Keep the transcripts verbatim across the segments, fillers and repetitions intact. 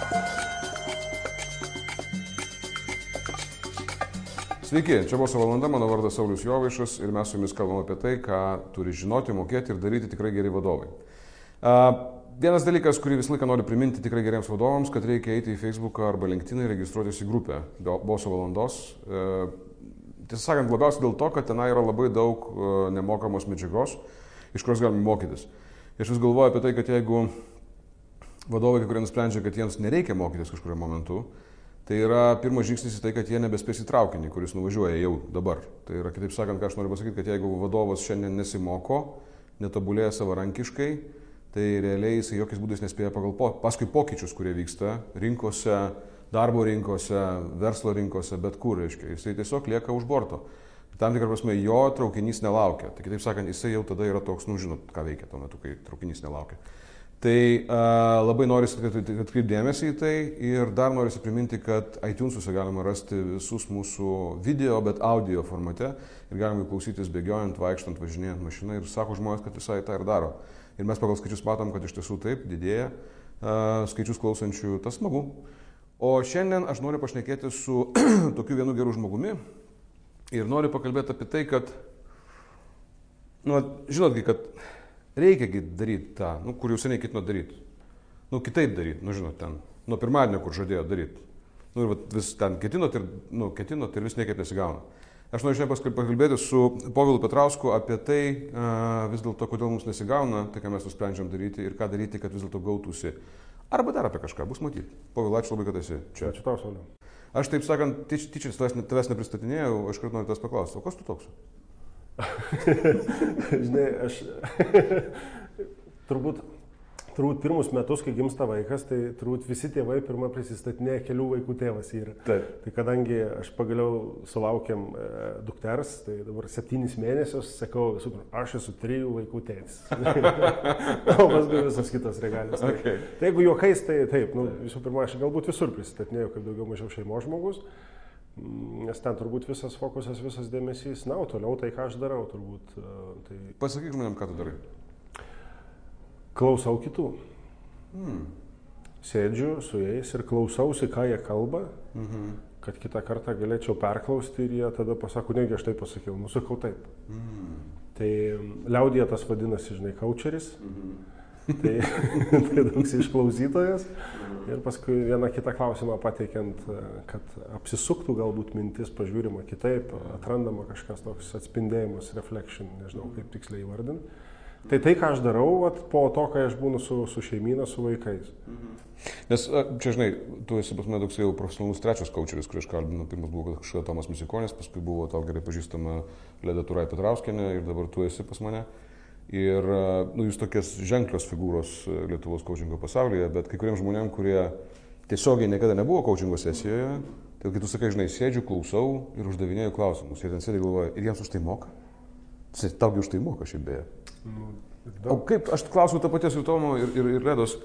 Sveiki, čia Boso valanda, mano vardas Saulius Jovaišas ir mes su jumis kalbame apie tai, ką turi žinoti, mokėti ir daryti tikrai geri vadovai. Vienas dalykas, kurį visą laiką noriu priminti tikrai geriems vadovams, kad reikia eiti į Facebooką arba LinkedIn ir registruotis į grupę Boso valandos. Tiesą sakant, labiausiai dėl to, kad tenai yra labai daug nemokamos medžiagos, iš kurios galime mokytis. Aš vis galvoju apie tai, kad jeigu vadovai, kai kurie nusprendžia, kad jiems nereikia mokytis kažkurio momentu, tai yra pirmas žingsnis į tai, kad jie nebespės į traukinį, kuris nuvažiuoja jau dabar. Tai yra, kitaip sakant, ką aš noriu pasakyti, kad jeigu vadovas šiandien nesimoko, netobulėja savarankiškai, tai realiai jis jokiais būdais nespėja pagal po, paskui pokyčius, kurie vyksta rinkose, darbo rinkose, verslo rinkose, bet kur, reiškia. Jisai tiesiog lieka už borto. Tam tikrą prasme, jo traukinys nelaukia. Tai kitaip sakant, jisai jau tada yra toks, nu žinot, ką veikia tuo metu, kai traukinys nelaukia. Tai a, labai norisi atkreipti dėmesį į tai ir dar norisi priminti, kad iTunesuose galima rasti visus mūsų video, bet audio formate ir galima klausytis bėgiojant, vaikštant, važinėjant mašiną ir sako žmonės, kad visai tą ir daro. Ir mes pagal skaičius matom, kad iš tiesų taip didėja a, skaičius klausančių, tas smagu. O šiandien aš noriu pašnekėti su tokiu vienu geru žmogumi ir noriu pakalbėti apie tai, kad, nu, žinotgi, kad reikia daryti tą, nu, kur jau seniai ketino daryti. Nu, kitaip daryti, nu, žinot, ten, nuo pirmadienio, kur žadėjo daryti. Nu, ir vat, vis ten ketinot ir, nu, ketinot ir vis niekaip nesigauna. Aš noriu šiandien pakalbėti su Povilu Petrausku apie tai, uh, vis dėlto, kodėl mums nesigauna, tai ką mes nusprendžiam daryti ir ką daryti, kad vis dėlto gautųsi. Arba dar apie kažką, bus matyti. Povil, ačiū labai, kad esi čia. Ačiū tau, Sauliau. Aš taip sakant, tyč, tyčiais tavęs, tavęs nepristatinėjau, aš kart noriu tavęs paklausti, o kas tu toks? Žinai, aš turbūt, turbūt pirmus metus, kai gimsta vaikas, tai turbūt visi tėvai pirmą prisistatinėja, kelių vaikų tėvas yra. Taip. Tai kadangi aš pagaliau sulaukėm e, dukters, tai dabar septynis mėnesius sakau, visų pirma, aš esu trijų vaikų tėtis. O paskui visas kitas regalis. Okay. Tai jeigu juokais, tai taip, nu, visų pirma, aš galbūt visur prisistatinėjau, kaip daugiau mažiau šeimos žmogus. Nes ten turbūt visas fokusas, visas dėmesys, na, o toliau tai, ką aš darau, turbūt. Tai... Pasakyk žmonėm, ką tu darai. Klausau kitų. Hmm. Sėdžiu su jais ir klausausi, ką jie kalba, Mhm. kad kitą kartą galėčiau perklausti ir jie tada pasako, negi aš taip pasakiau, nusakau taip. Hmm. Tai liaudyje tas vadinasi, žinai, kaučeris. Mhm. Tai, tai toks išklausytojas ir paskui vieną kitą klausimą pateikiant, kad apsisuktų galbūt mintis, pažiūrima kitaip, atrandama kažkas toks atspindėjimas, reflection, nežinau kaip tiksliai įvardinti. Tai tai, ką aš darau, vat, po to, kai aš būnu su, su šeimyna, su vaikais. Nes čia, žinai, tu esi pas mane toks jau profesionalus trečias kaučeris, kurį aš kalbinu. Pirmas buvo kažkada Tomas Misikonis, paskui buvo tau gerai pažįstama Leda Turai Petrauskienė ir dabar tu esi pas mane. Ir, nu, jūs tokios ženklios figūros Lietuvos kaučingo pasaulyje, bet kai kuriems žmonėms, kurie tiesiogiai niekada nebuvo kaučingo sesijoje, tai kai tu sakai, žinai, sėdžiu, klausau ir uždavinėju klausimus. Jie ten sėdi galvoja, ir jiems už tai moka? Taugi už tai moka šiaip beje. Nu, o kaip, aš klausiu tą paties ir Tomo ir, ir, ir Ledos,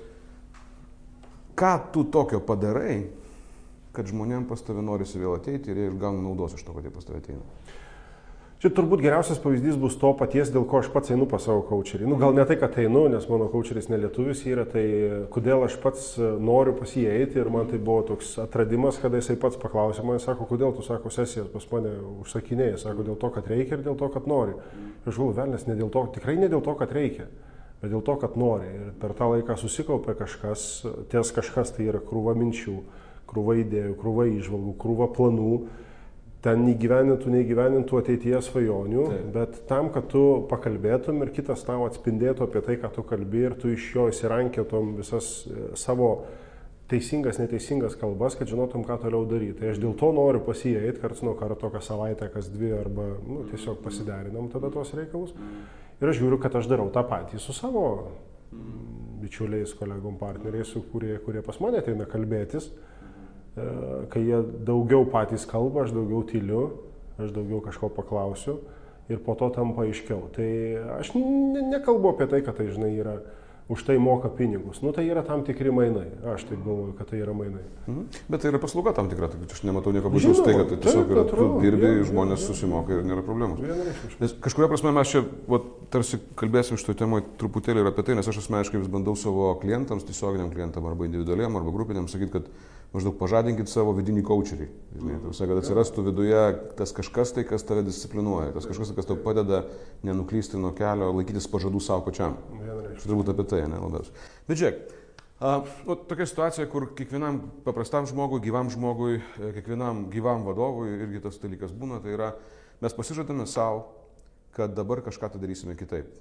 ką tu tokio padarai, kad žmonėms pas tave norisi vėl ateiti ir jie gauna naudos iš to, kad jie pas tave ateina? Čia turbūt geriausias pavyzdys bus to paties, dėl ko aš pats einu pas savo kaučerį. Nu, gal ne tai, kad einu, nes mano kaučeris nelietuvis yra, tai kodėl aš pats noriu pas jį eiti ir man tai buvo toks atradimas, kada jisai pats paklausė man, sako, kodėl tu, sako, sesijas pas mane užsakinėjai, sako, dėl to, kad reikia ir dėl to, kad nori. Ir aš galvoju, velnės, ne dėl to, tikrai ne dėl to, kad reikia, bet dėl to, kad nori. Ir per tą laiką susikaupė kažkas, ties kažkas tai yra krūva minčių, krūva idėjų, krūva įžvalgų, krūva planų. Ten įgyvenintų, neįgyvenintų ateityje svajonių, taip. Bet tam, kad tu pakalbėtum ir kitas tau atspindėtų apie tai, ką tu kalbi ir tu iš jo įsirankėtum visas savo teisingas, neteisingas kalbas, kad žinotum, ką toliau daryti. Tai aš dėl to noriu pasijeit karts nuo karto, kas savaitę, kas dvi arba nu, tiesiog pasiderinam tada tos reikalus. Ir aš žiūriu, kad aš darau tą patį su savo bičiuliais, kolegom, partneriais, kurie, kurie pas mane ateina kalbėtis. Kai jie daugiau patys kalba, aš daugiau tyliu, aš daugiau kažko paklausiu ir po to tampa aiškiau. Tai aš ne, nekalbu apie tai, kad tai, žinai, yra už tai moka pinigus. Nu tai yra tam tikri mainai. Aš taip galvoju, kad tai yra mainai. Mhm. Bet tai yra paslauga tam tikra, aš nematau nieko baisaus, tai kad tai tiesiog yra, tu dirbi, žmonės susimoka ir nėra problemos. Nes kažkuria prasme mes čia va, tarsi kalbėsim šitoje temoje truputėlį ir apie tai, nes aš asmeniškai vis bandau savo klientams, tiesioginiam klientam arba individualiam arba grupiniam sakyti, kad maždaug pažadinkit savo vidinį coacherį. Žinai, tai, kad atsirastų viduje tas kažkas tai, kas tave disciplinuoja, tas kažkas, kas tau padeda nenuklysti nuo kelio, laikytis pažadų savo pačiam. Turbūt apie tai, ne, labiausiai. Bet žiūrėk, uh, nu, tokia situacija, kur kiekvienam paprastam žmogui, gyvam žmogui, kiekvienam gyvam vadovui irgi tas dalykas būna, tai yra, mes pasižadame savo, kad dabar kažką tai darysime kitaip.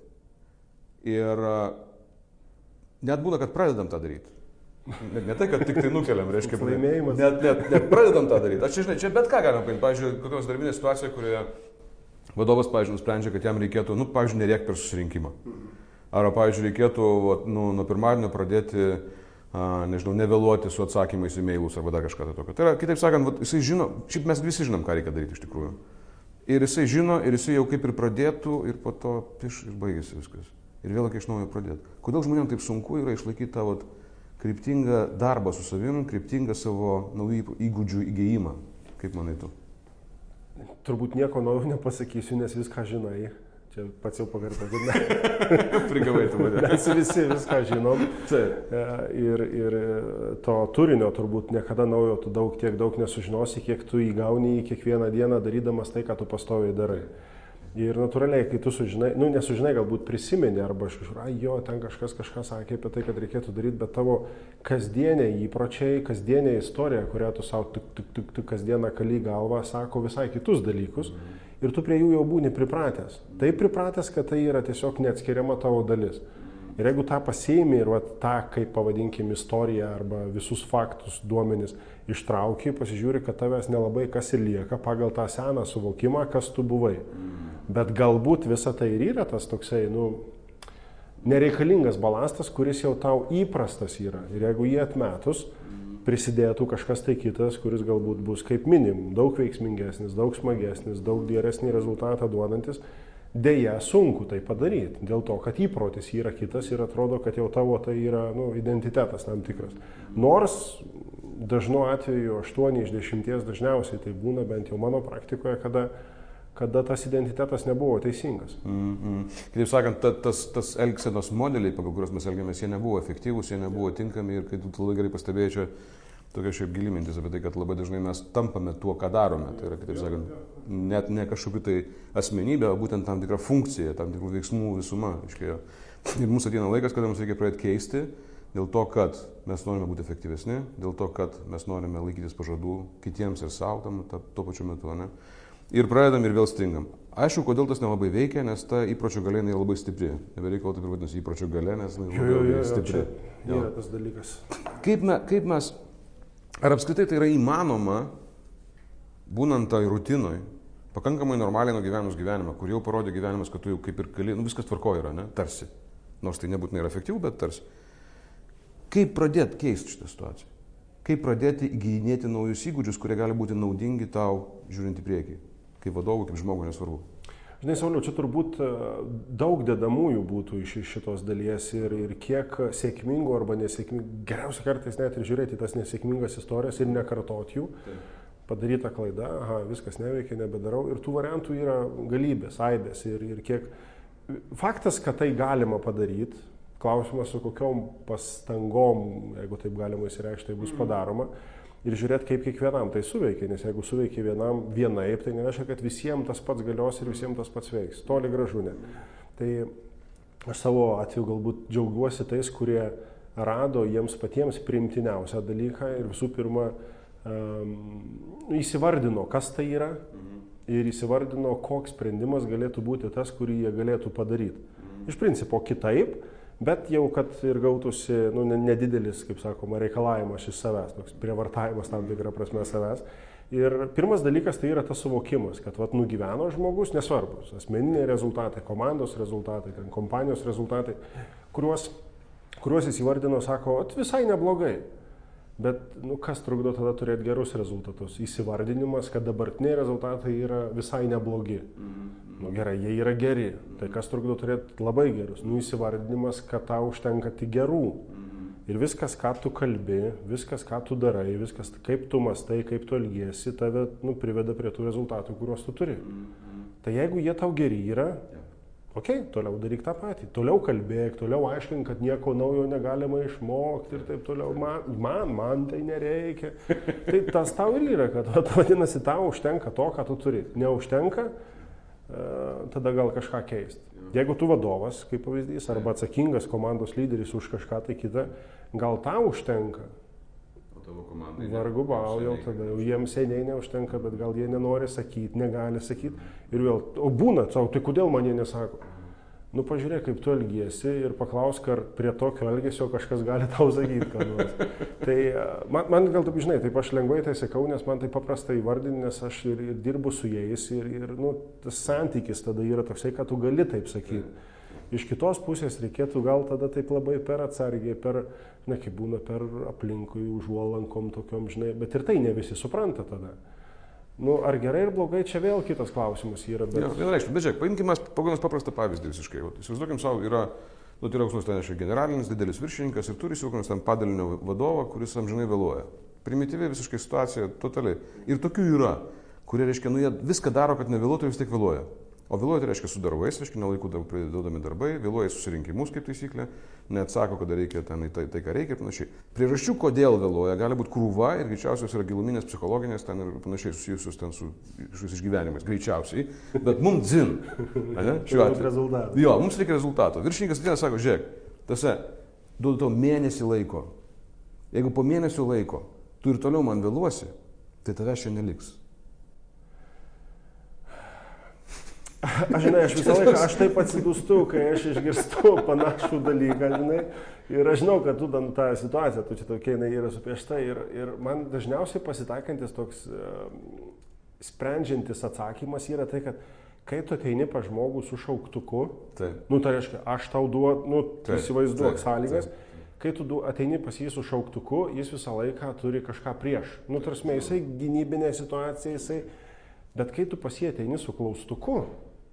Ir uh, net būna, kad pradedam tą daryti. Ne, ne tai, kad tik tai nukeliam, reiškia, laimėjimas. Net, net, net pradedam tą daryti. Aš čia, žinai, čia bet ką galim paimti. Pavyzdžiui, kokios darbinė situacija, kurioje vadovas, pavyzdžiui, nusprendžia, kad jam reikėtų, nu, pavyzdžiui, nerėkti per susirinkimą. Arba, pavyzdžiui, reikėtų nu, nuo pirmadienio pradėti, a, nežinau, nevėluoti su atsakymais į mailus arba dar kažką tai tokio. Tai yra, kitaip sakant, vat, jisai žino, šiaip mes visi žinom, ką reikia daryti iš tikrųjų. Ir jisai žino, ir jisai jau kaip ir pradėtų, ir po to piš ir baigėsi viskas. Ir vėl reikia iš naujo pradėti. Kodėl žmonėms taip sunku yra išlaikyti tą vat, kryptingą darbą su savim, kryptingą savo naujų įgūdžių įgijimą. Kaip manai tu? Turbūt nieko naujo nepasakysiu, nes viską žinai. Čia pats jau pakartokime. Prigavai tu mane. Mes visi viską žinom. Taip. Ir, ir to turinio turbūt niekada naujo tu daug, tiek daug nesužinosi, kiek tu įgauni į kiekvieną dieną darydamas tai, ką tu pastoviai darai. Ir natūraliai, kai tu sužinai, nu nesužinai, galbūt prisimeni, arba aš kažkur, ai jo, ten kažkas kažką sakė apie tai, kad reikėtų daryti, bet tavo kasdieniai įpročiai, kasdienė istorija, kurią tu savo tik, tik, tik, tik kasdieną kali galvą, sako visai kitus dalykus ir tu prie jų jau būni pripratęs. Taip pripratęs, kad tai yra tiesiog neatskiriama tavo dalis. Ir jeigu tą pasiimi ir va, tą, kaip pavadinkim, istoriją arba visus faktus, duomenis ištrauki, pasižiūri, kad tavęs nelabai kas ir lieka pagal tą seną suvokimą, kas tu buvai. Bet galbūt visa tai ir yra tas toksai, nu, nereikalingas balastas, kuris jau tau įprastas yra. Ir jeigu jį atmetus, prisidėtų kažkas tai kitas, kuris galbūt bus kaip minimum daug veiksmingesnis, daug smagesnis, daug geresnį rezultatą duodantis, deja sunku tai padaryti. Dėl to, kad įprotis yra kitas ir atrodo, kad jau tavo tai yra nu, identitetas tam tikras. Nors dažnu atveju aštuoni iš dešimties dažniausiai tai būna, bent jau mano praktikoje, kada kada tas identitetas nebuvo teisingas. Mm-hmm. Kitaip sakant, ta, tas, tas elgsenos modeliai, pagal kuriuos mes elgiamės, jie nebuvo efektyvūs, jie nebuvo tinkami ir kai tu labai gerai pastebėjai, čia tokia šiaip gili mintis apie tai, kad labai dažnai mes tampame tuo, ką darome. Tai yra, kitaip sakant, net ne kažkokiu tai asmenybė, o būtent tam tikra funkcija, tam tikrų veiksmų visuma. Iškėjo. Ir mums ateina laikas, kada mums reikia pradėti keisti, dėl to, kad mes norime būti efektyvesni, dėl to, kad mes norime laikytis pažadų kitiems ir savo tam, ta, tuo pačiu metu. Ne? Ir pradedam ir vėl stingam. Aišku, kodėl tas nelabai veikia, nes ta įpročio galia yra labai stipri. Nebereikia taip ir vadinasi įpročio galia, nes jinai labai, jo, jo, jo, stipri. Yra tas dalykas. Kaip, me, kaip mes, ar apskritai tai yra įmanoma, būnant tai rutinoj, pakankamai normaliai nugyvenus gyvenimą, kur jau parodė gyvenimas, kad tu jau kaip ir gali, nu viskas tvarkoje yra, ne? Tarsi. Nors tai nebūtinai yra efektyvu, bet tarsi. Kaip pradėti keisti šitą situaciją? Kaip pradėti įgyjinėti naujus įgūdžius, kurie gali būti naudingi tau žiūrint į priekį? Kaip vadovų, kaip žmogų, nesvarbu. Žinai, Sauliau, čia turbūt daug dedamųjų būtų iš šitos dalies ir, ir kiek sėkmingų arba nesėkmingų. Geriausia kartais net ir žiūrėti tas nesėkmingas istorijas ir nekartoti jų. Taip. Padaryta klaida, aha, viskas neveikia, nebedarau. Ir tų variantų yra galybės, aibės. Ir, ir kiek... Faktas, kad tai galima padaryti, klausimas su kokiom pastangom, jeigu taip galima įsireikšti, tai bus padaroma. Ir žiūrėti, kaip kiekvienam tai suveikia, nes jeigu suveikia vienam vienaip, tai nereiškia, kad visiems tas pats galios ir visiems tas pats veiks. Toli gražu ne. Tai aš savo atveju galbūt džiaugiuosi tais, kurie rado jiems patiems priimtiniausią dalyką ir visų pirma um, įsivardino, kas tai yra ir įsivardino, koks sprendimas galėtų būti tas, kurį jie galėtų padaryti. Iš principo kitaip, bet jau, kad ir gautųsi nu, nedidelis, kaip sakoma, reikalavimas iš savęs, toks prievartavimas tam tikrą prasme savęs. Ir pirmas dalykas tai yra tas suvokimas, kad vat, nugyveno žmogus, nesvarbus, asmeniniai rezultatai, komandos rezultatai, ten, kompanijos rezultatai, kuriuos, kuriuos jis įvardino, sako, visai neblogai. Bet nu, kas trukdo tada turėti gerus rezultatus? Įsivardinimas, kad dabartiniai rezultatai yra visai neblogi. Nu gerai, jie yra geri. Tai kas trukdo turėti labai gerus? Nu įsivardinimas, kad tau užtenka tik gerų. Ir viskas, ką tu kalbi, viskas, ką tu darai, viskas, kaip tu mastai, kaip tu elgiesi, tave nu, priveda prie tų rezultatų, kuriuos tu turi. Tai jeigu jie tau geri yra, okei, okay, toliau daryk tą patį. Toliau kalbėk, toliau aiškink, kad nieko naujo negalima išmokti ir taip toliau. Man, man, man tai nereikia. Tai tas tau ir yra, kad vadinasi, tau užtenka to, ką tu turi. Neužtenka, tada gal kažką keisti. Jeigu tu vadovas, kaip pavyzdys, arba atsakingas komandos lyderis už kažką tai kitą, gal tau užtenka. O tavo komandai? Vargu bau, jau tada jau jiems seniai neužtenka, bet gal jie nenori sakyti, negali sakyti. Ir vėl, o būna, savo, tai kodėl man jie nesako? Nu pažiūrėk, kaip tu elgiesi ir paklausk, ar prie tokio elgesio kažkas gali tau sakyti, ką nors. Tai man, man gal taip, žinai, taip aš lengvai tai sakau, nes man tai paprasta įvardinti, nes aš ir, ir dirbu su jais ir, ir nu, tas santykis tada yra toksai, kad tu gali taip sakyti. Iš kitos pusės reikėtų gal tada taip labai per atsargiai, per, na kaip būna, per aplinkui, užuolankom tokiom, žinai, bet ir tai ne visi supranta tada. Nu, ar gerai ir blogai, čia vėl kitas klausimas yra. Bet... Ja, vienareikšmiai, bet žiūrėk, paimkime pagalvos paprastą pavyzdį visiškai. Įsivaizduokim savo, yra, nu, tai yra koks nors ten generalinis, didelis viršininkas ir turi įsivaizduokim ten padalinio vadovą, kuris amžinai vėluoja. Primityvi visiškai situacija, totaliai. Ir tokių yra, kurie, reiškia, nu, jie viską daro, kad nevėluotų, vis tiek vėluoja. O vėluoja tai reiškia su darbais, reiškia, nelaikų pridedami darbai, vėluoja susirinkimus kaip taisyklė, neatsako, kada reikia ten tai, tai ką reikia ir panašiai. Priežasčių, kodėl vėluoja, gali būti krūva ir greičiausios yra giluminės, psichologinės ten ir panašiai susijusios ten su išgyvenimais, greičiausiai, bet mums dzin. Šiuo atveju. Jo, mums reikia rezultato. Viršininkas ateina sako, žiūrėk, tase, duodu tau mėnesį laiko. Jeigu po mėnesio laiko tu ir toliau man vėluosi, tai tavęs čia neliks. Aš, žinai, aš visą laiką, aš taip atsidūstu, kai aš išgirstu panašų dalyką, žinai, ir aš žinau, kad tu tam tą situaciją, tu čia tokia, jinai yra supiešta ir, ir man dažniausiai pasitaikantis toks uh, sprendžiantis atsakymas yra tai, kad kai tu ateini pas žmogų su šauktuku, taip. Nu, tai reiškia, aš tau duodu, nu, įsivaizduok sąlygas, taip. Kai tu ateini pas jį su šauktuku, jis visą laiką turi kažką prieš. Nu, tarsi, jisai gynybinė situacija, jisai, bet kai tu pas jį ateini su klaustuku,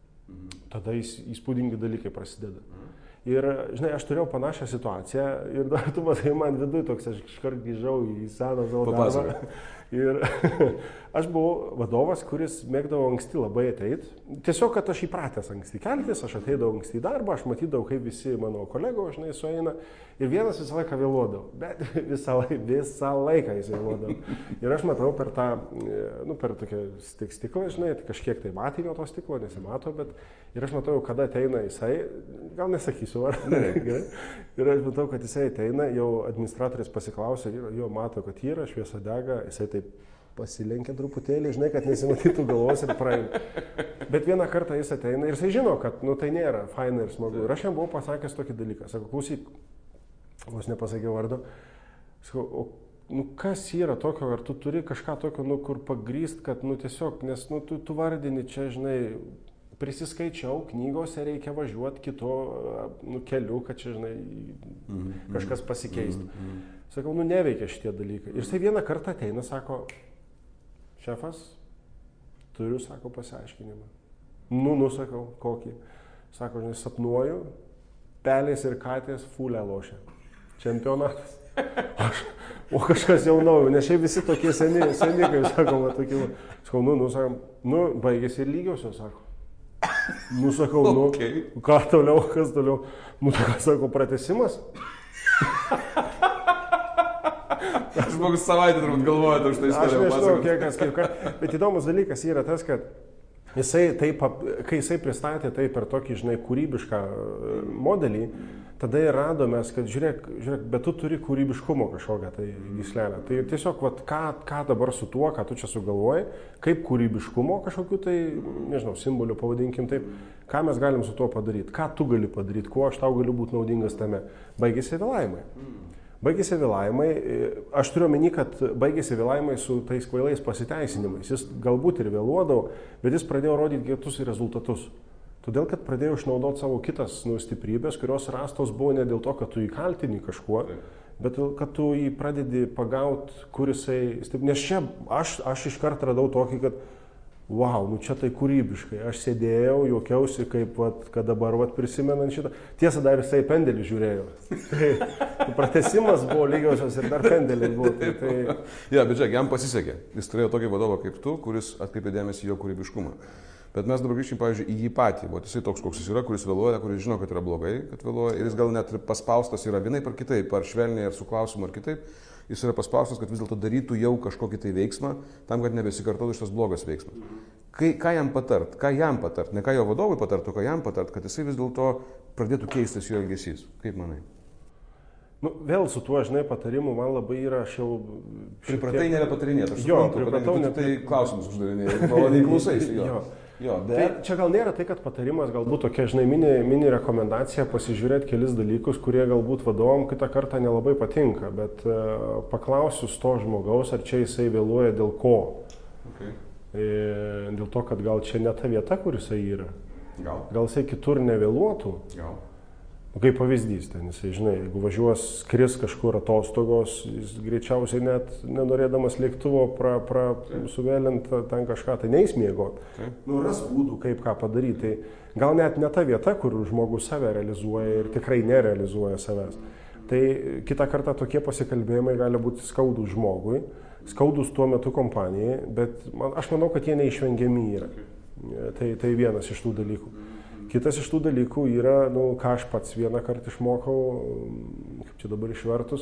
tada įspūdingi dalykai prasideda. Ir, žinai, aš turėjau panašią situaciją ir dar tu matai man viduj toks, aš iškart grįžau į seną savo darbą. Ir aš buvau vadovas, kuris mėgdavo anksti labai ateit. Tiesiog, kad aš įpratęs anksti keltis, aš ateidavau anksti į darbą, aš matydavau, kaip visi mano kolegos, žinai, sueina. Ir vienas visą laiką vėluodavo, bet visą, lai, visą laiką jis vėluodavo. Ir aš matau per tą, nu, per tokią stiklą, žinai, kažkiek tai matinio to stiklo, nesimato, bet ir aš matau, kada ateina jisai, gal nesakysiu, ar ne. Ir aš matau, kad jisai ateina, jau administratorius pasiklausė, jo mato, kad yra, šviesa dega, jisai taip pasilenkia truputėlį, žinai, kad nesimatytų galvos ir praeina. Bet vieną kartą jis ateina ir jisai žino, kad, nu, tai nėra faina ir smagu. Ir aš jam buvau pasakęs tokį dalyką. Sakau, klausyk, vos nepasakiau vardo. Sakau, o nu, kas yra tokio, ar tu turi kažką tokio, nu, kur pagrįst, kad, nu, tiesiog, nes, nu, tu, tu vardini čia, žinai, prisiskaičiau, knygose reikia važiuoti kito, nu, keliu, kad čia, žinai, mm-hmm. kažkas pasikeistų. Mm-hmm. Sakau, nu, neveikia šitie dalykai. Ir jisai vieną kartą ateina, sako, šefas, turiu, sako, pasiaiškinimą. Nu, nusakau, kokį. Sako, žinai, sapnuoju, pelės ir katės fulę lošia. Čempionatas. Aš, o kažkas jau naujo, nes šiaip visi tokie seni, seni, kaip sakoma, tokie. Sakau, nu, nu, sakom, nu, baigėsi ir lygiosios, sako. Nu, sakau, nu, okay. Ką toliau, kas toliau. Nu, tai ką sako, pratęsimas? Žmogus savaitę turbūt galvoja, už tai istoriją pasakoti. Aš nežinau, kiek kas, kaip ką. Bet įdomus dalykas yra tas, kad jisai taip, kai jisai pristatė tai per tokį, žinai, kūrybišką modelį, tada ir radomės, kad žiūrėk, žiūrėk, bet tu turi kūrybiškumo kažkokią tai gyslelę. Tai tiesiog, vat, ką, ką dabar su tuo, ką tu čia sugalvoji, kaip kūrybiškumo kažkokiu tai, nežinau, simboliu pavadinkim taip, ką mes galim su tuo padaryti, ką tu gali padaryti, kuo aš tau galiu būti naudingas tame. Baigėsi vėlavimai. Baigėsi vėlavimai, aš turiu omeny, kad baigėsi vėlavimai su tais kvailais pasiteisinimais. Jis galbūt ir vėluodavo, bet jis pradėjo rodyti kitus rezultatus. Todėl, kad pradėjo išnaudoti savo kitas nu, stiprybės, kurios rastos buvo ne dėl to, kad tu įkaltini kažkuo, bet kad tu jį pradedi pagauti, kur jisai, nes čia aš, aš iš karto radau tokį, kad wow, nu čia tai kūrybiškai, aš sėdėjau, juokiausi, kaip, vat, kad dabar vat, prisimenant šitą, tiesa dar jisai pendelį žiūrėjo, tai pratęsimas buvo lygiausias ir dar pendelį buvo. Tai, tai... Ja, bet žiūrėk, jam pasisekė, jis turėjo tokį vadovą kaip tu, kuris atkreipė dėmesį į jo kūrybiškumą. Bet mes dabar grįžtime, pavyzdžiui, į jį patį, o jisai toks, koks jis yra, kuris vėluoja, kuris žino, kad yra blogai, kad vėluoja, ir jis gal net ir paspaustas yra vienaip ar kitaip, ar švelniai, ar su klausimu, ar kitaip, jis yra paspaustas, kad vis dėlto darytų jau kažkokį tai veiksmą, tam, kad nebesikartotų šitas blogas veiksmas. Kai, ką jam patart, ką jam patart, ne ką jo vadovui patartų, ką jam patart, kad jisai vis dėlto pradėtų keistis jo elgesys. Kaip manai? Nu, vėl su tuo, žinai, patarimu man labai yra, aš jau... Pripratai tiek... nebepatarinėti, aš jo, suprantu, pripratau, tu net... tai klausimus uždavinėjai, maloniai klausaisi jo. jo. Jo, bet... tai čia gal nėra tai, kad patarimas galbūt tokia, žinai, mini, mini rekomendacija pasižiūrėti kelis dalykus, kurie galbūt vadovom kitą kartą nelabai patinka, bet uh, paklausius to žmogaus, ar čia jisai vėluoja dėl ko. Okay. E, dėl to, kad gal čia ne ta vieta, kur jisai yra. Gal. Gal jisai kitur nevėluotų. Gal. Kaip pavyzdys, ten jisai, žinai, jeigu važiuos, skris kažkur atostogos, jis greičiausiai net nenorėdamas lėktuvo pra, pra suvėlint ten kažką, tai neis miegot. Nu, ras būdų, kaip ką padaryti. Tai gal net ne ta vieta, kur žmogus save realizuoja ir tikrai nerealizuoja savęs. Tai kitą kartą tokie pasikalbėjimai gali būti skaudus žmogui, skaudus tuo metu kompanijai, bet man, aš manau, kad jie neišvengiami yra. Tai, tai vienas iš tų dalykų. Kitas iš tų dalykų yra, nu, ką aš pats vieną kartą išmokau, kaip čia dabar išvertus,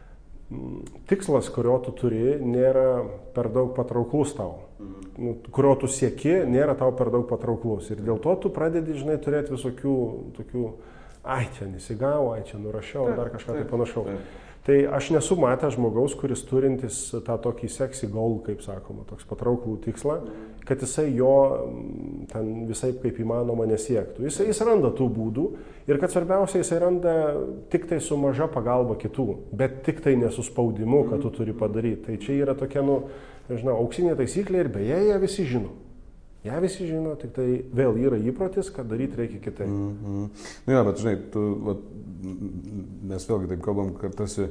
tikslas, kurio tu turi, nėra per daug patrauklus tau. Nu, kurio tu sieki, nėra tau per daug patrauklus. Ir dėl to tu pradedi, žinai, turėti visokių tokių, ai, čia nesigavo, ai, čia nurašiau, dar kažką tai panašau. Tai aš nesu matęs žmogaus, kuris turintis tą tokį sexy goal, kaip sakoma, toks patrauklų tikslą, kad jisai jo ten visai kaip įmanoma nesiektų. Jisai jis randa tų būdų ir kad svarbiausia jisai randa tik tai su maža pagalba kitų, bet tik tai nesuspaudimu, kad tu turi padaryti. Tai čia yra tokia, nu, nežinau, auksinė taisyklė ir beje, ją visi žino. Ja visi žino, tik tai vėl yra įprotis, kad daryti reikia kitaip. Mm -hmm. Nu, ja, bet žinai, tu, va, mes vėlgi taip kalbam, kad tarsi,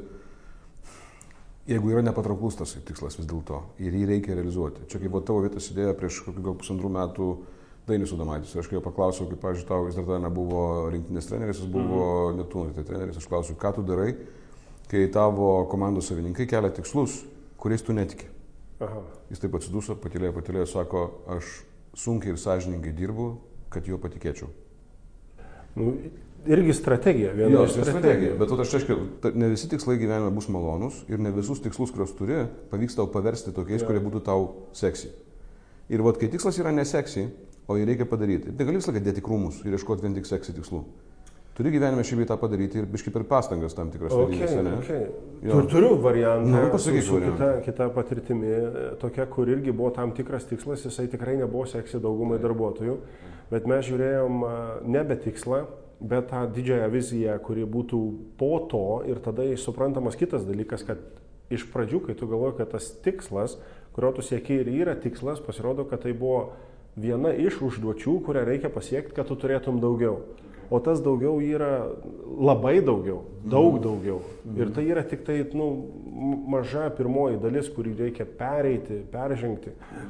jeigu yra nepatrauklus tas tikslas vis dėlto ir jį reikia realizuoti. Čia kaip buvo tavo vietas idėja prieš kokį gal pusantrų metų Dainius Adomaitis. Aš kai jo paklausiau, kaip, pavyzdžiui, tau vis dar tada nebuvo rinktinės treneris, jis buvo mm -hmm. Neptūno tai treneris. Aš klausiau, ką tu darai, kai tavo komandos savininkai kelia tikslus, kuriais tu netiki. Aha. Jis taip atsiduso, patylėjo, patylėjo, sako, aš sunkiai ir sąžiningai dirbu, kad juo patikėčiau. Nu, irgi strategija, viena jo, iš strategijų. strategija. Bet aš aiškiai, ne visi tikslai gyvenime bus malonus ir ne visus tikslus, kuriuos turi, pavyks tau paversti tokiais, ja. kurie būtų tau seksy. Ir vat, kai tikslas yra neseksy, o jį reikia padaryti, tai gali visą laiką dėti krūmus ir ieškoti vien tik seksy tikslų. Turi gyvenime šį tą padaryti ir biškai per pastangas tam tikras dalykas. Okay, okay. Tur, turiu variantą, nu, pasakyk, su kita, kita patirtimi, tokia, kur irgi buvo tam tikras tikslas, jisai tikrai nebuvo seksy daugumai darbuotojų, bet mes žiūrėjom nebe tikslą, bet tą didžiąją viziją, kuri būtų po to ir tada suprantamas kitas dalykas, kad iš pradžių, kai tu galvoji, kad tas tikslas, kurio tu sieki ir yra tikslas, pasirodo, kad tai buvo viena iš užduočių, kurią reikia pasiekti, kad tu turėtum daugiau. O tas daugiau yra labai daugiau, daug daugiau. Ir tai yra tik tai, nu, maža pirmoji dalis, kurį reikia pereiti, peržengti.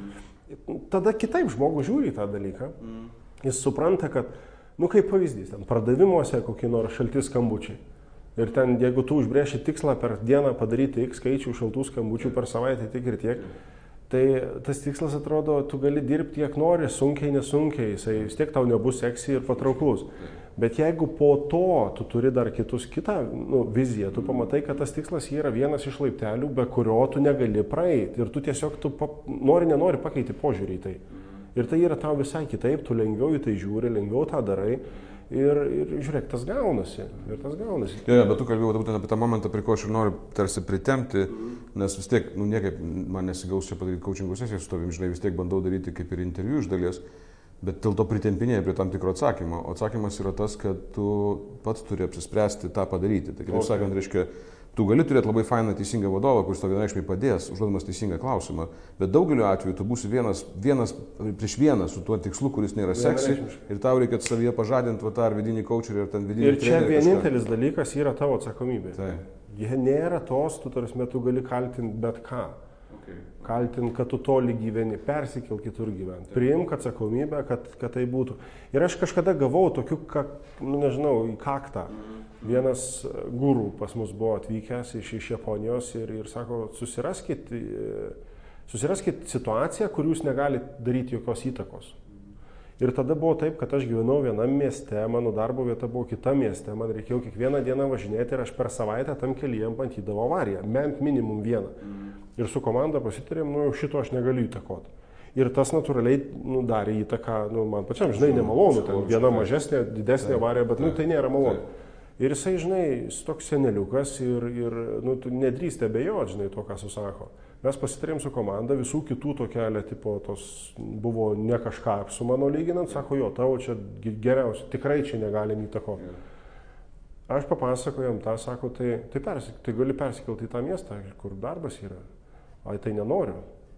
Tada kitaip žmogus žiūri į tą dalyką. Jis supranta, kad, nu kaip pavyzdys, ten pardavimuose kokie nors šalti skambučiai. Ir ten, jeigu tu užbrėši tikslą per dieną padaryti X skaičių šaltų skambučių per savaitę tiek ir tiek, tai tas tikslas atrodo, tu gali dirbti kiek nori, sunkiai, nesunkiai, jisai vis tiek tau nebus seksy ir patrauklus. Bet jeigu po to tu turi dar kitus kitą nu, viziją, tu pamatai, kad tas tikslas yra vienas iš laiptelių, be kurio tu negali praeiti. Ir tu tiesiog, tu pa, nori, nenori pakeiti požiūrį į tai. Ir tai yra tau visai kitaip, tu lengviau į tai žiūri, lengviau tą darai. Ir, ir žiūrėk, tas gaunasi. Ir tas gaunasi. Ja, ja, bet tu kalbėjau būtent apie tą momentą, prie ko aš ir noriu tarsi pritemti, nes vis tiek, nu niekaip man nesigaus čia padaryti coachingų sesiją su tavim, žinai, vis tiek bandau daryti kaip ir interviu iš dalies. Bet dėl to pritempinėjai prie tam tikro atsakymo. O atsakymas yra tas, kad tu pats turi apsispręsti tą padaryti. Tai kitaip okay. sakant, reiškia, tu gali turėti labai fainą teisingą vadovą, kuris tau vienareikšmiai padės, užduodamas teisingą klausimą. Bet daugeliu atveju tu būsi vienas, vienas prieš vieną su tuo tikslu, kuris nėra seksy. Ir tau reikia savyje pažadinti va, tą ar vidinį coacherį, ar ten vidinį trenerį. Ir čia trenerį, vienintelis kažką. Dalykas yra tavo atsakomybė. Tai. Jie nėra tos, tu tarsi metu gali kaltinti bet ką. Okay. Kaltinti, kad tu toli gyveni, persikėl kitur gyventi. Priimk atsakomybę, kad, kad tai būtų. Ir aš kažkada gavau tokių, ka, nu nežinau, į kaktą. Vienas gurų pas mus buvo atvykęs iš, iš Japonijos ir, ir sako, susiraskit, susiraskit situaciją, kur jūs negalite daryti jokios įtakos. Ir tada buvo taip, kad aš gyvenau vienam mieste, mano darbo vieta buvo kita mieste, man reikėjo kiekvieną dieną važinėti ir aš per savaitę tam kelyje matydavau avariją, bent minimum vieną. Ir su komanda pasitarėm, nu jau šito aš negaliu įtakoti. Ir tas natūraliai nu, darė įtaką, nu, man pačiam, žinai, nemalonu, ten viena mažesnė, didesnė avarija, bet nu, tai nėra malonu. Ir jisai, žinai, jis toks seneliukas ir, ir nu, tu nedrįsti abejoti, žinai, to, ką susako. Mes pasitarėm su komanda, visų kitų tokelė, tipo, tos buvo ne kažką su mano lyginant, sako, jo, tavo čia geriausia, tikrai čia negalim įtakoti. Aš papasakojom tą, sako, tai, tai, persik, tai gali persikelti į tą miestą, kur darbas yra. Ai, tai nenoriu.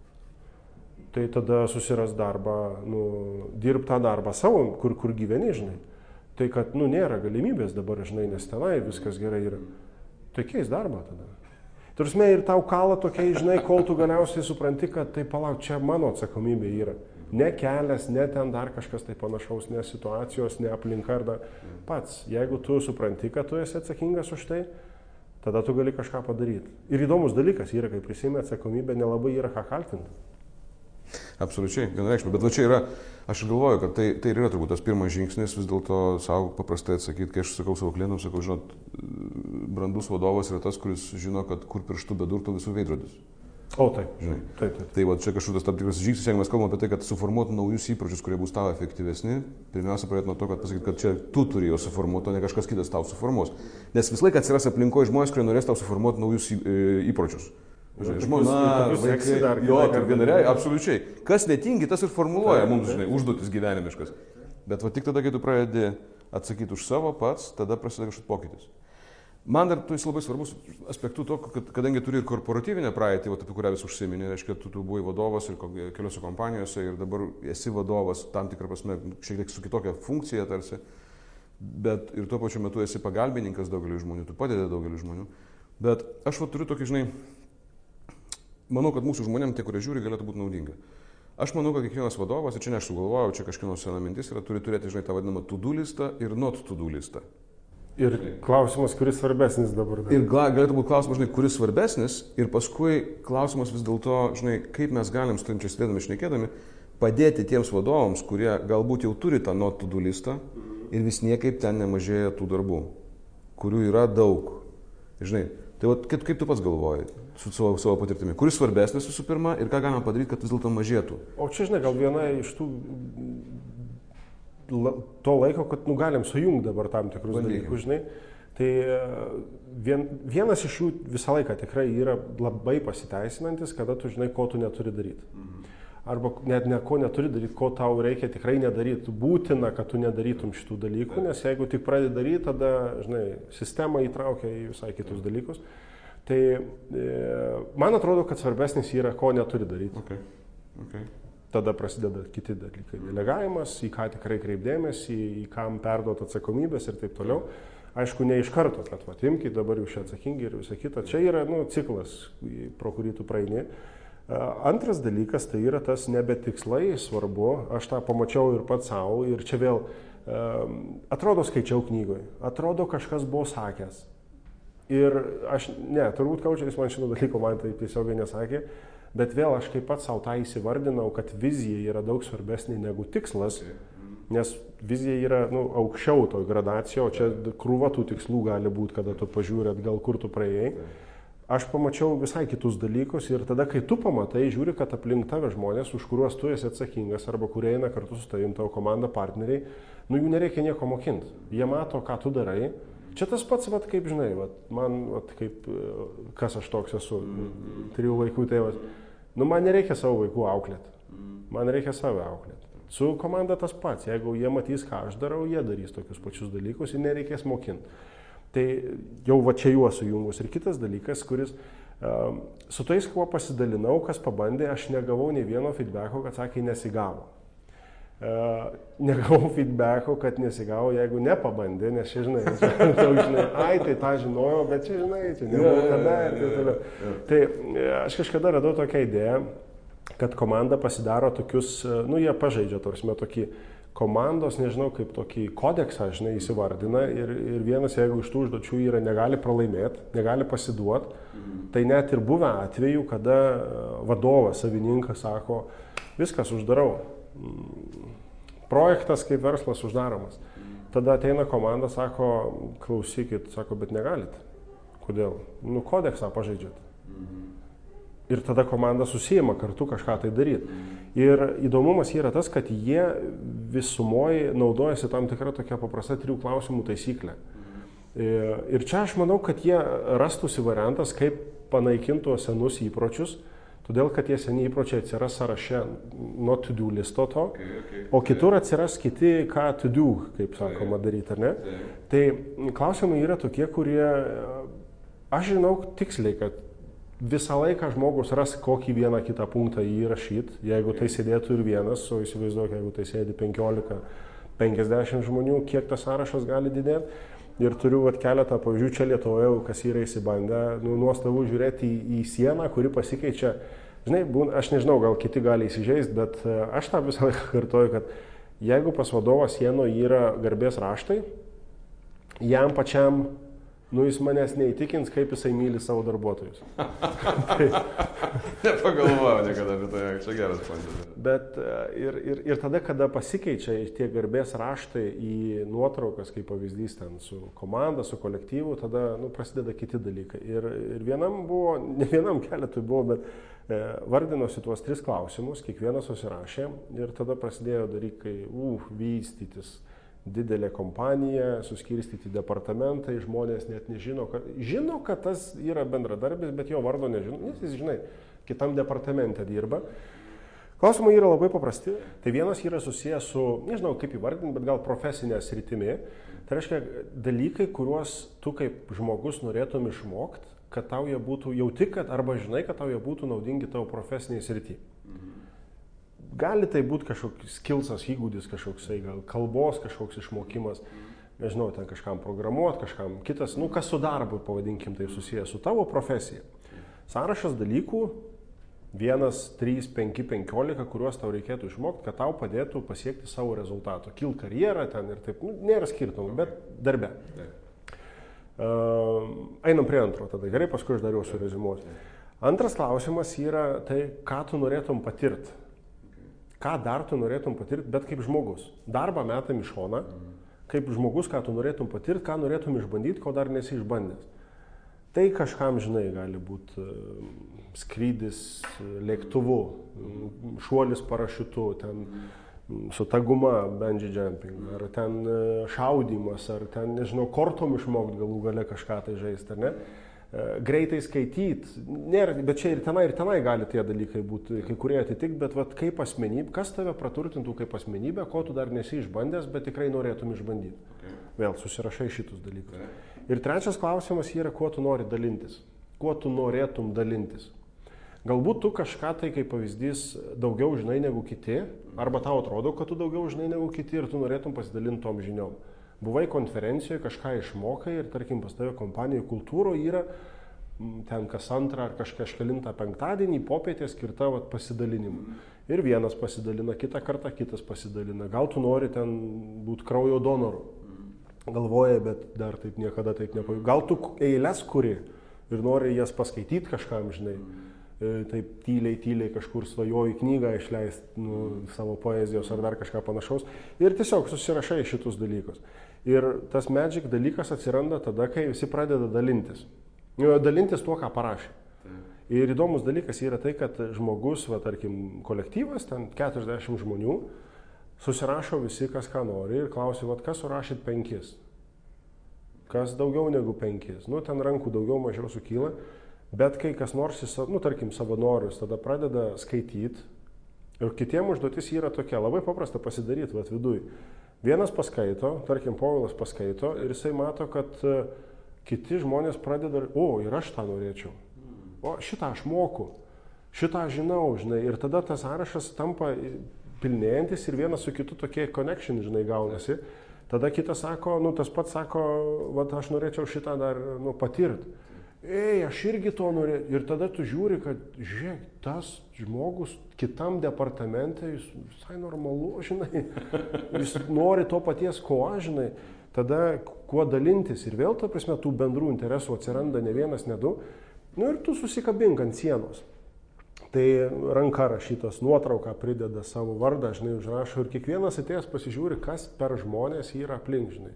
Tai tada susiras darbą, nu, dirb tą darbą savo, kur, kur gyveni, žinai. Tai, kad, nu, nėra galimybės dabar, žinai, nes tenai viskas gerai yra. Tai keis darbą tada. Tursime, ir tau kala tokiai, žinai, kol tu galiausiai supranti, kad tai palauk, čia mano atsakomybė yra. Ne kelias, ne ten dar kažkas tai panašaus, ne situacijos, ne aplinka ar dar pats. Jeigu tu supranti, kad tu esi atsakingas už tai, tada tu gali kažką padaryti. Ir įdomus dalykas yra, kai prisimi atsakomybę, nelabai yra ką kaltinti. Absoliučiai, vienareikšmiai, bet va čia yra, aš galvoju, kad tai, tai yra turbūt tas pirmas žingsnis vis dėlto savo paprastai atsakyti, kai aš sakau savo klientams, sakau, žinot, brandus vadovas yra tas, kuris žino, kad kur pirštų bedurtų visų veidrodis. O taip, žinai. Taip, taip. Tai va čia kažkokios tam tikras žingsnis, jeigu mes kalbame apie tai, kad suformuotų naujus įpročius, kurie bus tavo efektyvesni, pirmiausia pradėti nuo to, kad pasakyti, kad čia tu turi juos suformuoti, o ne kažkas kitas tau suformuos. Nes visą laiką atsiras aplinkoje žmonės, kurie norės tau suformuoti naujus įpročius. Žmona, vaikai, jo, tai vienareikšmiai, absoliučiai. Kas netingi, tas ir formuluoja mums, žinai, užduotis gyvenimiškas. Bet va tik tada, kai tu pradedi atsakyti už savo pats, tada prasideda kažkoks pokytis. Man dar tu esi labai svarbus aspektų to, kad kadangi turi ir korporatyvinę praeitį, va, apie kurią vis užsiminė, reiškia, tu, tu buvai vadovas ir keliose kompanijose ir dabar esi vadovas tam tikrą prasme, šiek tiek su kitokia funkcija tarsi, bet ir tuo pačiu metu esi pagalbininkas daugeliu žmonių, tu padedi daugeliu žmonių. Bet aš va turiu tokį, žinai, manau, kad mūsų žmonėm, tie, kurie žiūri, galėtų būti naudinga. Aš manau, kad kiekvienas vadovas, ir čia ne aš sugalvojau, čia kažkieno sena mintis yra, turi turėti, žinai, tą vadinamą to-do listą ir not to-do listą. Ir klausimas, kuris svarbesnis dabar. Dar. Ir galėtų būti klausimas, žinai, kuris svarbesnis, ir paskui klausimas vis dėlto, žinai, kaip mes galim su tavim čia sėdėdami, šnekėdami, padėti tiems vadovams, kurie galbūt jau turi tą not to-do listą ir vis niekaip ten nemažėja tų darbų, kurių yra daug. Žinai, tai va, kaip, kaip tu pats galvoji su savo, savo patirtimi? Kuris svarbesnis visų pirma ir ką galima padaryti, kad vis dėlto mažėtų? O čia, žinai, gal viena iš tų to laiko, kad nu, galim sujungti dabar tam tikrus Bandykim. dalykus, žinai. Tai vien, vienas iš jų visą laiką tikrai yra labai pasiteisinantis, kada tu žinai, ko tu neturi daryti. Mhm. Arba net ne ko neturi daryti, ko tau reikia tikrai nedaryti. Būtina, kad tu nedarytum šitų dalykų, nes jeigu tik pradedi daryti, tada, žinai, sistema įtraukia į visai kitus dalykus. Tai e, man atrodo, kad svarbesnis yra, ko neturi daryti. Okay. Okay. Tada prasideda kiti dalykai. Delegavimas, į ką tikrai kreipdėmėsi, į kam perduot atsakomybės ir taip toliau. Aišku, ne iš karto, kad matimkit, dabar jūs čia atsakingi ir visa kita. Čia yra nu, ciklas, pro kurį tu praeini. Antras dalykas tai yra tas nebe tikslai, svarbu, aš tą pamačiau ir pats savo ir čia vėl um, atrodo skaičiau knygoje, atrodo kažkas buvo sakęs. Ir aš, ne, turbūt kaučeris man šito dalyko man tai tiesiogiai nesakė, bet vėl aš kaip pats savo tą įsivardinau, kad vizija yra daug svarbesnė negu tikslas, nes vizija yra nu, aukščiau to gradacijo, o čia krūva tų tikslų gali būti, kada tu pažiūri atgal, kur tu praėjai. Aš pamačiau visai kitus dalykus ir tada, kai tu pamatai, žiūri, kad aplink tave žmonės, už kuriuos tu esi atsakingas arba kurie eina kartu su tavim, tavo komanda, partneriai, nu jų nereikia nieko mokinti. Jie mato, ką tu darai. Čia tas pats, vat, kaip žinai, vat, man, vat, kaip, kas aš toks esu, mm-hmm. trijų vaikų tėvas. Nu, man nereikia savo vaikų auklėti. Man reikia save auklėti. Su komanda tas pats. Jeigu jie matys, ką aš darau, jie darys tokius pačius dalykus ir nereikės mokinti. Tai jau va čia juos sujungus. Ir kitas dalykas, kuris um, su tais, kuo pasidalinau, kas pabandė, aš negavau nei vieno feedbacko, kad sakė, nesigavo. negavau feedbacko, kad nesigavo, jeigu nepabandė, nes čia, žinai, čia, daug, žinai, ai, tai tą žinojau, bet čia, žinai, čia nebuvo kada ir taip toliau. Tai aš kažkada radau tokią idėją, kad komanda pasidaro tokius, nu, jie pažaidžia, tarsi, tokį komandos, nežinau, kaip tokį kodeksą, žinai, įsivardina ir, ir vienas, jeigu iš tų užduočių yra negali pralaimėti, negali pasiduoti, tai net ir buvę atveju, kada vadovas, savininkas sako, viskas uždarau. Projektas kaip verslas uždaromas. Tada ateina komanda, sako, klausykit, sako, bet negalit. Kodėl? Nu, kodeksą pažaidžiat. Ir tada komanda susijima kartu kažką tai daryti. Ir įdomumas yra tas, kad jie visumoje naudojasi tam tikrą tokią paprastą trijų klausimų taisyklę. Ir čia aš manau, kad jie rastųsi variantas, kaip panaikintų senus įpročius, todėl, kad tie seni įpročiai atsiras sąraše nuo to do listo to, okay, okay, o kitur atsiras kiti, ką to do, kaip sakoma, daryti, ar ne? Tai klausimai yra tokie, kurie, aš žinau tiksliai, kad visą laiką žmogus ras kokį vieną kitą punktą įrašyti, jeigu tai sėdėtų ir vienas, o įsivaizduok, jeigu tai sėdi penkiolika penkiasdešimt žmonių, kiek tas sąrašas gali didėti. Ir turiu vat, keletą pavyzdžių čia Lietuvoje, kas yra įsibandę, nu, nuostabu žiūrėti į, į sieną, kuri pasikeičia. Žinai, būn, aš nežinau, gal kiti gali įsižeisti, bet aš tą visą laiką kartoju, kad jeigu pas vadovą sienoje yra garbės raštai, jam pačiam, nu, jis manęs neįtikins, kaip jisai myli savo darbuotojus. Tai... Nepagalvojau niekada apie tai, čia geras pointas. Bet ir, ir, ir tada, kada pasikeičia tie garbės raštai į nuotraukas, kaip pavyzdys ten su komanda, su kolektyvu, tada nu, prasideda kiti dalykai. Ir, ir vienam buvo, ne vienam keletui buvo, bet e, vardinosi tuos tris klausimus, kiekvienas susirašė ir tada prasidėjo dalykai, uf, vystytis. Didelė kompanija, suskirstyti departamentai, žmonės net nežino, kad, žino, kad tas yra bendradarbis, bet jo vardo nežino, nes jis, žinai, kitam departamente dirba. Klausimai yra labai paprasti. Tai vienas yra susijęs su, nežinau kaip įvardinti, bet gal profesinė sritimi. Tai reiškia dalykai, kuriuos tu kaip žmogus norėtum išmokti, kad tau jie būtų, jauti, kad arba žinai, kad tau jie būtų naudingi tavo profesiniai srity. Gali tai būti kažkoks skilsas, įgūdis kažkoksai, gal kalbos kažkoks išmokimas, nežinau, ten kažkam programuoti, kažkam kitas, nu kas su darbu, pavadinkim, tai susijęs su tavo profesija. Sąrašas dalykų, vienas, trys, penki, penkiolika, kuriuos tau reikėtų išmokti, kad tau padėtų pasiekti savo rezultato. Kilt karjerą ten ir taip, nu, nėra skirtumų, bet darbe. Uh, einam prie antro tada, gerai, paskui aš dariau su rezimuoti. Antras klausimas yra tai, ką tu norėtum patirti. Ką dar tu norėtum patirti, bet kaip žmogus. Darbą metam į šoną, kaip žmogus, ką tu norėtum patirti, ką norėtum išbandyti, ko dar nesi išbandęs. Tai kažkam, žinai, gali būti skrydis lėktuvu, šuolis parašiutu, ten su ta guma bungee jumping, ar ten šaudymas, ar ten, nežinau, kortom išmokti galų gale kažką tai žaisti, ar ne? Greitai skaityti, nėra, bet čia ir tenai, ir tenai gali tie dalykai būti, kai kurie atitikti, bet vat, kaip asmenybė, kas tave praturtintų kaip asmenybė, ko tu dar nesi išbandęs, bet tikrai norėtum išbandyti. Okay. Vėl susirašai šitus dalykus. Okay. Ir trečias klausimas yra, kuo tu nori dalintis, kuo tu norėtum dalintis. Galbūt tu kažką tai, kaip pavyzdys, daugiau žinai negu kiti, arba tau atrodo, kad tu daugiau žinai negu kiti ir tu norėtum pasidalinti tom žiniom. Buvai konferencijoje, kažką išmokai ir, tarkim, pas tave kompanijoje kultūroje yra ten kas antrą ar kažkelintą penktadienį popietė skirta vat, pasidalinimui. Ir vienas pasidalina, kitą kartą kitas pasidalina. Gal tu nori ten būti kraujo donoru. Galvoja, bet dar taip niekada taip nepavyko. Gal tu eiles kuri ir nori jas paskaityti kažkam, žinai. Taip tyliai, tyliai kažkur svajoji knygą išleisti nu, savo poezijos ar dar kažką panašaus. Ir tiesiog susirašai šitus dalykus. Ir tas magic dalykas atsiranda tada, kai visi pradeda dalintis. Dalintis tuo, ką parašė. Ir įdomus dalykas yra tai, kad žmogus, va, tarkim, kolektyvas, ten keturiasdešimt žmonių, susirašo visi, kas ką nori ir klausia, va, kas surašyt penkis. Kas daugiau negu penkis. Nu, ten rankų daugiau mažiau sukyla. Bet kai kas nors, nu, tarkim, savanorius, tada pradeda skaityti ir kitiem užduotis yra tokia, labai paprasta pasidaryti, vat viduj. Vienas paskaito, tarkim, Povilas paskaito ir jisai mato, kad kiti žmonės pradeda, o, ir aš tą norėčiau, o, šitą aš moku, šitą žinau, žinai, ir tada tas sąrašas tampa pilnėjantis ir vienas su kitu tokie connection, žinai, gaunasi. Tada kitas sako, nu tas pats sako, vat aš norėčiau šitą dar nu, patirti. Ei, aš irgi to norėjau. Ir tada tu žiūri, kad, žiūrėk, tas žmogus kitam departamente, jis visai normalu, žinai, jis nori to paties, ko aš, žinai. Tada kuo dalintis ir vėl, ta prasme, tų bendrų interesų atsiranda ne vienas, ne du. Nu ir tu susikabink ant sienos. Tai ranka rašytas, nuotrauką prideda savo vardą, žinai, užrašo ir kiekvienas atėjęs pasižiūri, kas per žmonės yra aplink, žinai.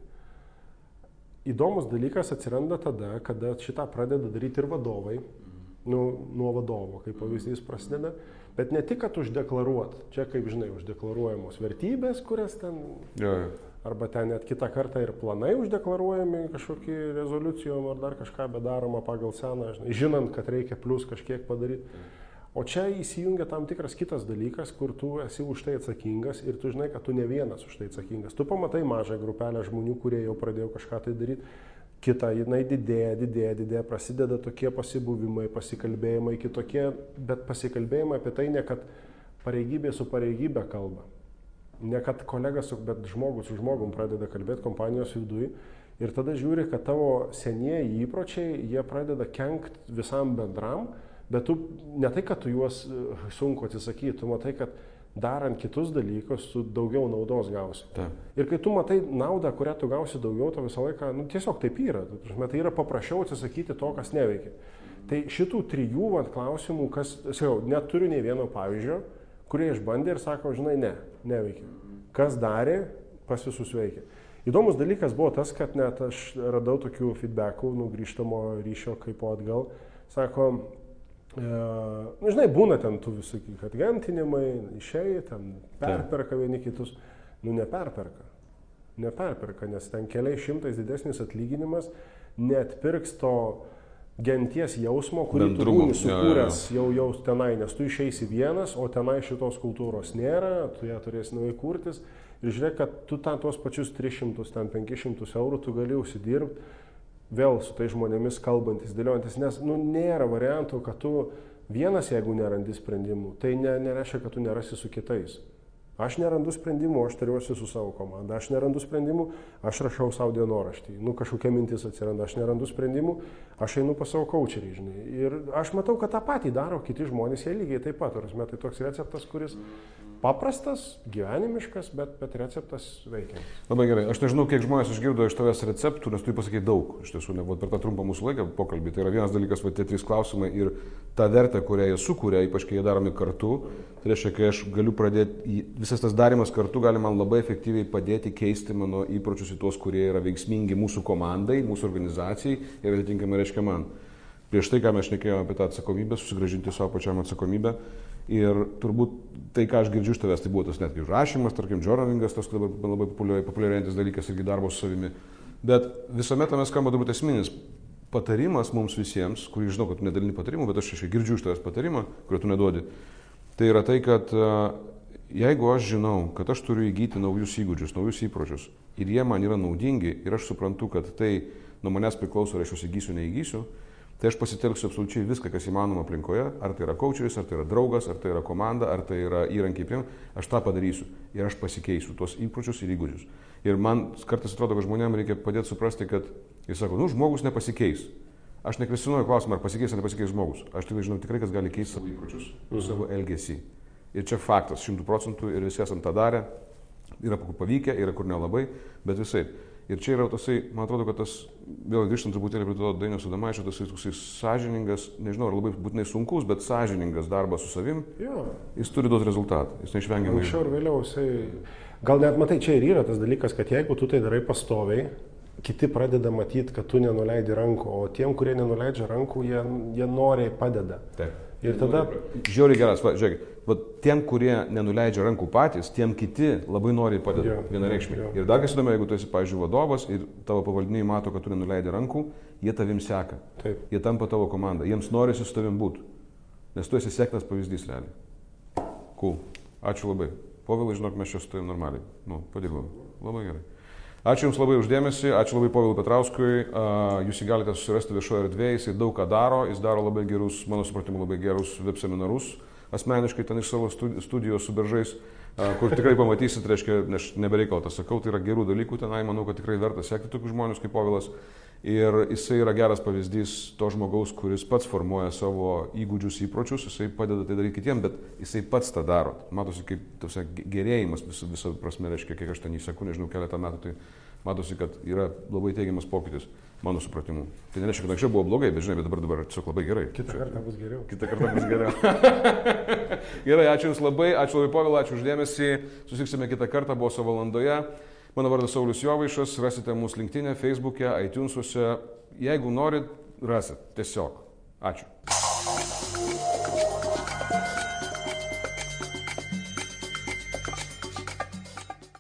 Įdomus dalykas atsiranda tada, kada šitą pradeda daryti ir vadovai, nu, nuo vadovo, kaip pavyzdys prasideda, bet ne tik, kad uždeklaruot, čia kaip žinai, uždeklaruojamos vertybės, kurias ten, jo, jo. Arba ten net kitą kartą ir planai uždeklaruojami kažkokį rezoliucijom ar dar kažką bedaroma pagal seną, žinai, žinant, kad reikia plus kažkiek padaryti. O čia įsijungia tam tikras kitas dalykas, kur tu esi už tai atsakingas ir tu žinai, kad tu ne vienas už tai atsakingas. Tu pamatai mažą grupelę žmonių, kurie jau pradėjo kažką tai daryti. Kita, jinai didėja, didėja, didėja, prasideda tokie pasibuvimai, pasikalbėjimai, kitokie, bet pasikalbėjimai apie tai ne kad pareigybė su pareigybė kalba. Ne kad kolegas, bet žmogus su žmogum pradeda kalbėti kompanijos viduje. Ir tada žiūri, kad tavo senieji įpročiai, jie pradeda kenkti visam bendram. Bet tu, ne tai, kad tu juos sunku atsisakyti, tu matai, kad darant kitus dalykus, tu daugiau naudos gausi. Ta. Ir kai tu matai naudą, kurią tu gausi daugiau, tu visą laiką, nu, tiesiog taip yra. Tai yra paprasčiau atsisakyti to, kas neveikia. Tai šitų trijų vat, klausimų, kas, sakau, neturiu nei vieno pavyzdžio, kurie išbandė ir sako, žinai, ne, neveikia. Kas darė, pas visus veikia. Įdomus dalykas buvo tas, kad net aš radau tokių feedbackų, nu, grįžtamo ryšio kaip po atgal. Sako, E, nu, žinai, būna ten tų visokių, kad gentinimai, išėjai, ten perperka vieni kitus. Nu, neperperka. Neperperka, nes ten keliais šimtais didesnis atlyginimas neatpirks to genties jausmo, kurį tu būni sukūręs jau, jau tenai, nes tu išeisi vienas, o tenai šitos kultūros nėra, tu ją turėsi naujai kurtis. Ir žiūrėk, kad tu ten tuos pačius tris šimtus, ten penkis šimtus eurų tu gali užsidirbti. Vėl su tai žmonėmis kalbantis, dėliojantis, nes nu, nėra variantų, kad tu vienas, jeigu nerandi sprendimų, tai ne, nereiškia, kad tu nerasi su kitais. Aš nerandu sprendimų, aš tariuosi su savo komanda, aš nerandu sprendimų, aš rašau savo dienoraštį, nu kažkokia mintis atsiranda, aš nerandu sprendimų, aš einu pas savo coacherį, žinai. Ir aš matau, kad tą patį daro kiti žmonės, jie lygiai taip pat, ar tai toks receptas, kuris paprastas, gyvenimiškas, bet, bet receptas veikia. Labai gerai. Aš nežinau, kiek žmonės išgirdo iš tavęs receptų, nes tu pasakei daug. Iš tiesų, ne, per tą trumpą mūsų laiką pokalbį. Tai yra vienas dalykas, va, tie trys klausimai ir ta vertė, kurią jie sukuria, ypač kai jie daromi kartu. Tai reiškia, kai aš galiu pradėti, visas tas darimas kartu gali man labai efektyviai padėti keisti mano įpročius į tuos, kurie yra veiksmingi mūsų komandai, mūsų organizacijai ir atitinkamai reiškia man. Prieš tai, ką mes šnekėjome apie tą atsakomybę, susigrąžinti savo pačiam atsakomybę. Ir turbūt tai, ką aš girdžiu iš tavęs, tai buvo tas netgi rašymas, tarkim, journalingas, tas labai populiarėjantis dalykas irgi darbo su savimi. Bet visuomet tame skamba turbūt esminis patarimas mums visiems, kurį žinau, kad tu nedalini patarimų, bet aš čia girdžiu iš tavęs patarimą, kurį tu neduodi. Tai yra tai, kad jeigu aš žinau, kad aš turiu įgyti naujus įgūdžius, naujus įpročius ir jie man yra naudingi ir aš suprantu, kad tai nuo manęs priklauso, ar aš juos įgysiu, neįgysiu, tai aš pasitelksiu absoliučiai viską, kas įmanoma aplinkoje, ar tai yra coacheris, ar tai yra draugas, ar tai yra komanda, ar tai yra įrankiai priemonė, aš tą padarysiu ir aš pasikeisiu tuos įpročius ir įgūdžius. Ir man kartais atrodo, kad žmonėms reikia padėti suprasti, kad jis sako, nu, žmogus nepasikeis. Aš nekvestionuoju klausimą, ar pasikeis ar nepasikeis žmogus. Aš tik žinau tikrai, kas gali keisti savo įpročius, mhm. savo elgesį. Ir čia faktas, šimtų procentų ir visi esam tą darę, yra kur pavykę, yra kur nelabai, bet visai. Ir čia yra tasai, man atrodo, kad tas, vėl grįžtant truputėlį prie to Dainiaus Adomaičio, tas toksai sąžiningas, nežinau, ar labai būtinai sunkus, bet sąžiningas darbas su savim, jo. Jis turi duoti rezultatą, jis neišvengiamai. Anksčiau ir vėliau jisai, gal net matai, čia ir yra tas dalykas, kad jeigu tu tai darai pastoviai, kiti pradeda matyti, kad tu nenuleidi rankų, o tiem, kurie nenuleidžia rankų, jie, jie noriai padeda. Taip. Ir tada... Žiauriai geras, va, žiūrėk, va, tiem, kurie nenuleidžia rankų patys, tiem kiti labai noriai padeda, ja, vienareikšmiai. Ja. Ir dar kas įdomu, jeigu tu esi, pavyzdžiui, vadovas ir tavo pavaldiniai mato, kad tu nenuleidži rankų, jie tavim seka. Taip. Jie tampa tavo komanda, jiems norisi su tavim būti, nes tu esi sektas pavyzdys realiai. Cool. Ačiū labai. Povilai, žinok, mes čia su tavim normaliai. Nu, padirbom. Labai gerai. Ačiū Jums labai uždėmesį, ačiū labai Povilui Petrauskui, jūs jį galite susirasti viešoje erdvėje, jis daug ką daro, jis daro labai gerus, mano supratimu, labai gerus web seminarus, asmeniškai ten iš savo studijos su beržais, kur tikrai pamatysit, reiškia, aš nebereikalo tą sakau, tai yra gerų dalykų tenai, manau, kad tikrai verta sekti tokius žmonės kaip Povilas. Ir jisai yra geras pavyzdys to žmogaus, kuris pats formuoja savo įgūdžius, įpročius, jisai padeda tai daryti kitiems, bet jisai pats tą daro. Matosi kaip tose, gerėjimas visą, visą prasme, reiškia, kiek aš ten įseku, nežinau, keletą metų, tai matosi, kad yra labai teigiamas pokytis, mano supratimu. Tai nereiškia, kad anksčiau buvo blogai, bet žinai, bet dabar, dabar tiesiog labai gerai. Kitą kartą bus geriau. Kitą kartą bus geriau. Gerai, ačiū Jums labai, ačiū labai Povilai, ačiū uždėmesį, susitiksime kitą kartą, buvo savo valandoje. Mano vardas Saulius Jovaišas, rasite mūsų LinkedIn'e, Facebook'e, iTunes'uose. Jeigu norit, rasit. Tiesiog. Ačiū.